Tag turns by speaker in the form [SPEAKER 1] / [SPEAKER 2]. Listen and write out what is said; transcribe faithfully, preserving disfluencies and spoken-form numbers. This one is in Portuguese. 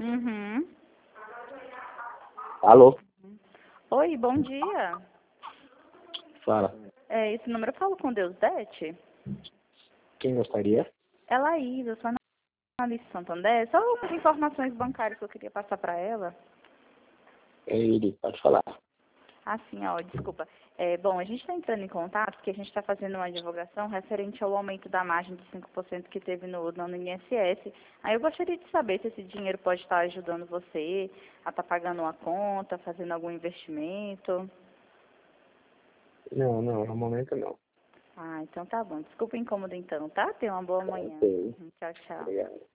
[SPEAKER 1] Uhum.
[SPEAKER 2] Alô?
[SPEAKER 1] Oi, bom dia.
[SPEAKER 2] Fala.
[SPEAKER 1] É, esse número eu falo com Deus Dete?
[SPEAKER 2] Quem gostaria?
[SPEAKER 1] É Laís, eu sou analista Santander. Só umas informações bancárias que eu queria passar para ela.
[SPEAKER 2] É ele, pode falar.
[SPEAKER 1] Assim, ó, desculpa. É, bom, a gente está entrando em contato porque a gente está fazendo uma divulgação referente ao aumento da margem de cinco por cento que teve no, no I N S S. Aí eu gostaria de saber se esse dinheiro pode estar ajudando você a estar pagando uma conta, fazendo algum investimento.
[SPEAKER 2] Não, não, no momento não.
[SPEAKER 1] Ah, então tá bom. Desculpa o incômodo então, tá? Tenha uma boa
[SPEAKER 2] Tá,
[SPEAKER 1] manhã.
[SPEAKER 2] ok.
[SPEAKER 1] Tchau, tchau.
[SPEAKER 2] Obrigado.